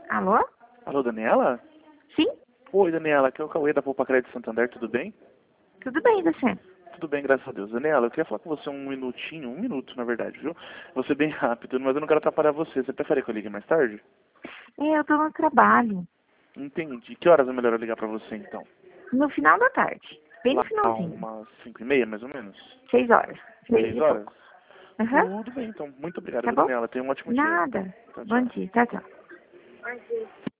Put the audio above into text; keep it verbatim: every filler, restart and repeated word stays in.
Alô? Alô, Daniela? Sim? Oi, Daniela, aqui é o Cauê da Poupa Crédito Santander, tudo bem? Tudo bem, você? Tudo bem, graças a Deus. Daniela, eu queria falar com você um minutinho, um minuto, na verdade, viu? Vou ser bem rápido, mas eu não quero atrapalhar você. Você prefere que eu ligue mais tarde? É, eu tô no trabalho. Entendi. Que horas é melhor eu ligar pra você, então? No final da tarde. Bem no Lá finalzinho. umas cinco e meia, mais ou menos? Seis horas. Seis Seis e horas? pouco. Aham. Tudo bem, então. Muito obrigado, Tá viu, bom? Daniela? Tenha um ótimo dia. Nada. Tchau, Bom tchau. dia. Tchau, tchau.